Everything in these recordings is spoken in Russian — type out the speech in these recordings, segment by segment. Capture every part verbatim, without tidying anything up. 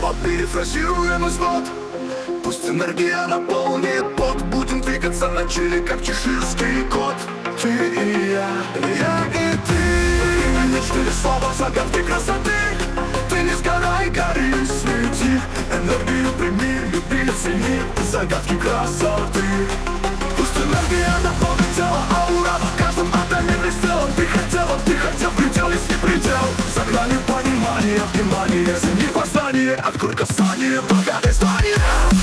снова перефразируем извод. Пусть энергия наполнит пот, будем двигаться на челе, как чеширский кот. Ты и я, я и ты, мечты, слова, загадки красоты. Ты не сгорай, гори, свети, энергию прими, люби, цени, загадки красоты. Пусть энергия наполнит тело, аура в каждом атоме блестела. Ты хотела, ты хотел, предел есть не предел. За гранью понимания, внимание, цени познание, открой касание, богатой знания.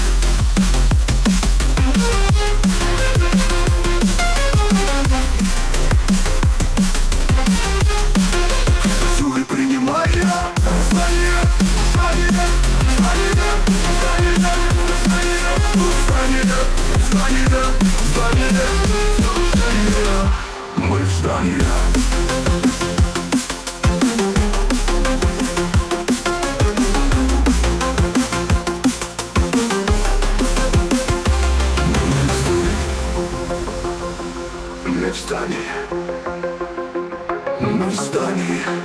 Мы в здании. Мы в здании. Мы в здании.